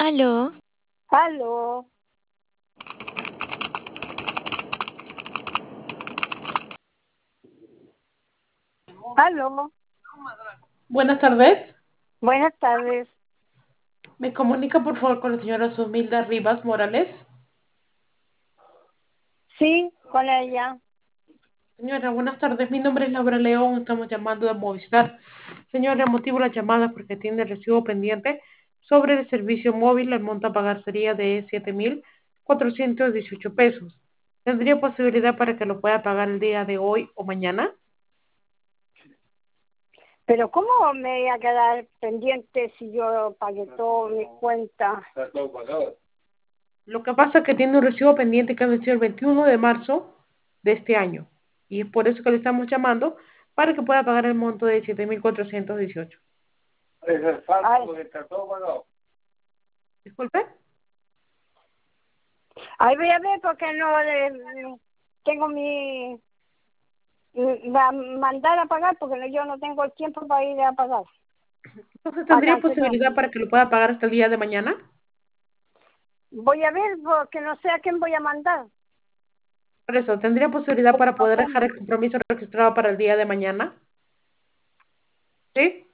Aló, Aló, aló, Buenas tardes. buenas tardes. Me comunica por favor con la señora Sumilda Rivas Morales. Sí, con ella. Señora, buenas tardes. Mi nombre es Laura León. Estamos llamando de Movistar. Señora, motivo la llamada porque tiene el recibo pendiente sobre el servicio móvil. El monto a pagar sería de 7.418 pesos. ¿Tendría posibilidad para que lo pueda pagar el día de hoy o mañana? Pero ¿cómo me voy a quedar pendiente si yo pagué todo mis cuentas? Lo que pasa es que tiene un recibo pendiente que ha vencido el 21 de marzo de este año. Y es por eso que le estamos llamando para que pueda pagar el monto de 7.418. Ay, Disculpe. ahí voy a ver porque no tengo mandar a pagar porque yo no tengo el tiempo para ir a pagar. Entonces, A ¿tendría cancelar. posibilidad para que lo pueda pagar hasta el día de mañana? Voy a ver porque no sé a quién voy a mandar. Por eso, ¿tendría posibilidad Porque para no poder dejar tengo. el compromiso registrado para el día de mañana? ¿Sí?